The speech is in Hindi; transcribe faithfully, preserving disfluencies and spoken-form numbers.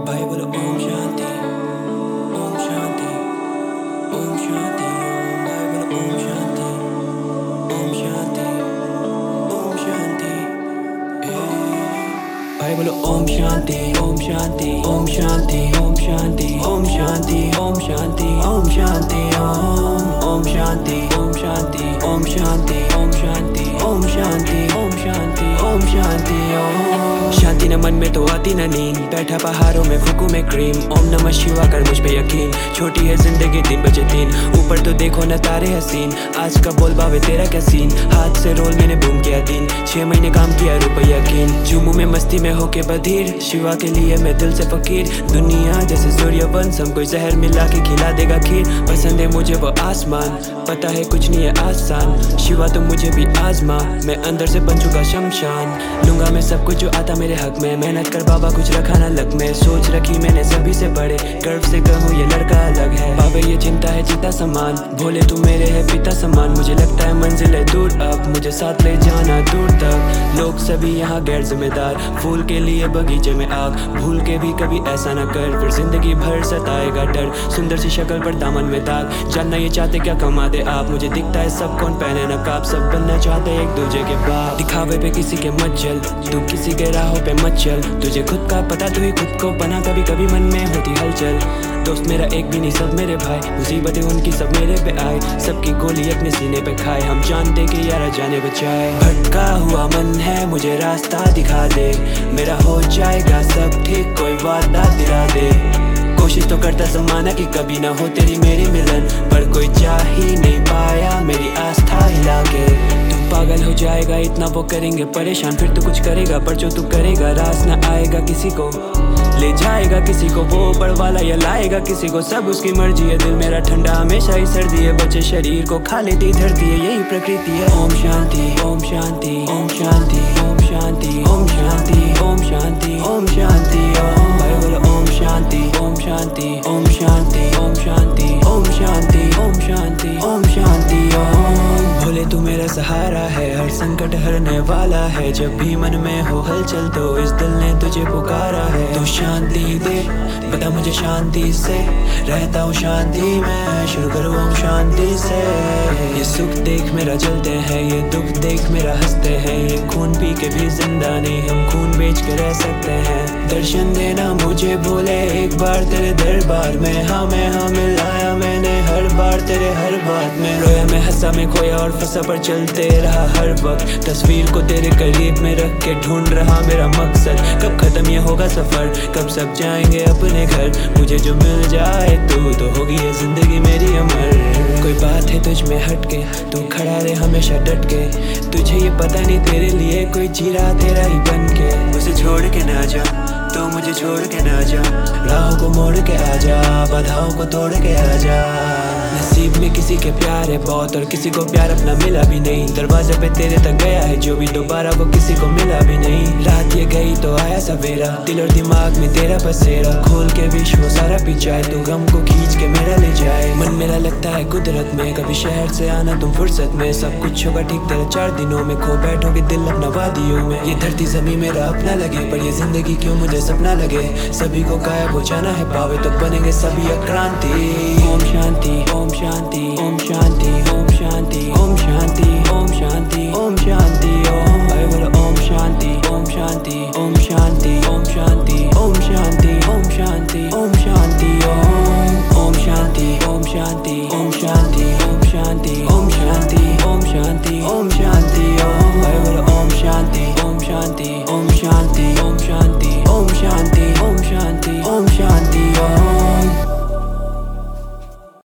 भाई बोलो ओम शांति, ओम शांति, ओम शांति। ओम भाई बोलो ओम शांति, ओम शांति, ओम शांति। ए भाई बोलो ओम शांति, ओम शांति, ओम शांति, ओम शांति, ओम शांति, ओम शांति, ओम शांति। ओम ओम शांति, ओम शांति, ओम शांति, ओम शांति, ओम शांति, ओम शांति, ओम शांति। ओम शांति न मन में तो आती न नींद, बैठा पहाड़ों में फूकू में क्रीम। ओम नमः शिवा कर मुझ पे यकीन, छोटी है जिंदगी तीन बजे तीन। ऊपर तो देखो न तारे हसीन, आज का बोल बावे तेरा क्या सीन। हाथ से रोल मैंने बूम किया दिन, छह महीने काम किया रुपया कीन। जुमू में मस्ती में होके बधीर, शिवा के लिए मैं दिल से फकीर। दुनिया जैसे सूर्यवंश, कोई जहर मिला के खिला देगा खीर। पसंद है मुझे वो आसमान, पता है कुछ नहीं है आसान। शिवा तो मुझे भी आजमा, मैं अंदर से बन चुका शमशान। लूंगा मैं सब कुछ जो आता मेरे हक में, मेहनत कर बाबा कुछ रखा ना लक में। सोच रखी मैंने सभी से बड़े, गर्व से कहूँ ये लड़का अलग है। बाबा ये चिंता है चिता समान, भोले तू मेरे है पिता समान। मुझे लगता है मंजिल है दूर, अब मुझे साथ ले जाना दूर तक। लोग सभी यहाँ गैर जिम्मेदार, फूल के लिए बगीचे में आग। भूल के भी कभी ऐसा न कर, फिर जिंदगी भर सताएगा डर। सुंदर सी शक्ल पर दामन में दाग, जानना ये चाहते क्या कमाते आप। मुझे दिखता है सब कौन पहने नकाब, सब बनना चाहते एक दूजे के बाप। दिखावे पे किसी के मत चल, तू किसी के राहों पे मत चल। तुझे खुद का पता, तू ही खुद को बना। कभी कभी मन में होती हलचल, दोस्त मेरा एक भी नहीं सब मेरे भाई। मुसीबतें उनकी सब मेरे पे आए, सबकी गोली अपने सीने पे खाए। हम जानते कि यारा जाने बचाए। भटका हुआ मन है मुझे रास्ता दिखा दे, मेरा हो जाएगा सब ठीक, कोई वादा दिला दे। कोशिश तो करता जमाना कि कभी ना हो तेरी मेरी मिलन, पर कोई चाह ही नहीं पाया मेरी आस्था हिला के। तू पागल हो जाएगा इतना वो करेंगे परेशान, फिर तू कुछ करेगा पर जो तू करेगा रास ना आएगा किसी को। ले जाएगा किसी को वो ऊपर वाला, या लाएगा किसी को, सब उसकी मर्जी है। दिल मेरा ठंडा हमेशा ही सर्दी है, बचे शरीर को खा लेती धरती है, यही प्रकृति है। ओम शांति, ओम शांति, ओम शांति, ओम शांति, ओम शांति, ओम शांति, ओम शांति। ओम भाई बोलो ओम शांति, ओम शांति, ओम शांति, ओम शांति, ओम शांति, ओम शांति, ओम शांति। ओम भोले तू मेरा सहारा है, हर संकट हरने वाला है। जब भी मन में हो हलचल तो इस दिल ने तुझे पुकारा है। तू शांति दे, पता मुझे शांति से, रहता हूँ शांति में। शुरू करो ओम शांति से। ये सुख देख मेरा जलते हैं, ये दुख देख मेरा हंसते हैं। ये खून पी के भी जिंदा नहीं, हम खून बेच के रह सकते हैं। दर्शन देना मुझे भोले एक बार तेरे दरबार में। हाँ मैं हाँ मिलाया मैंने हर बार तेरे हर बात में। रोया मैं हंसा मैं खोया और फंसा पर चलते रहा हर वक्त। तस्वीर को तेरे करीब में रख के ढूंढ रहा मेरा मकसद। कब खत्म ये होगा सफर, कब सब जाएंगे अपने घर। मुझे जो मिल जाए तू तो होगी ये जिंदगी मेरी अमर। कोई बात है तुझ में हटके, तू खड़ा रहे हमेशा डट के। तुझे ये पता नहीं तेरे लिए कोई जी रहा तेरा ही बन के। मुझे छोड़ के ना जा, तो मुझे छोड़ के ना जा। राहों को मोड़ के आ जा, बाधाओं को तोड़ के आ जा। नसीब में किसी के प्यार है बहुत, और किसी को प्यार अपना मिला भी नहीं। दरवाजे पे तेरे तक गया है जो भी, दोबारा वो किसी को मिला भी नहीं। रात ये गई तो आया सवेरा, दिल और दिमाग में तेरा बसेरा। खोल के विश्व सारा पीछा है, तू गम को खींच के मेरा ले जाए। मन मेरा लगता है कुदरत में, कभी शहर से आना तुम फुर्सत में। सब कुछ होगा ठीक तेरे चार दिनों में, खो बैठोगे दिल अपना वादियों में। ये धरती जमीन मेरा अपना लगे, पर ये जिंदगी क्यों मुझे सपना लगे। सभी को गायब हो जाना है पावे, तो बनेंगे सभी अक्रांति। ओम शांति, ओम शांति, ओम शांति, ओम शांति, ओम शांति, ओम शांति, ओम शांति। ओम भाई बोलो ओम शांति, ओम शांति, ओम शांति, ओम शांति,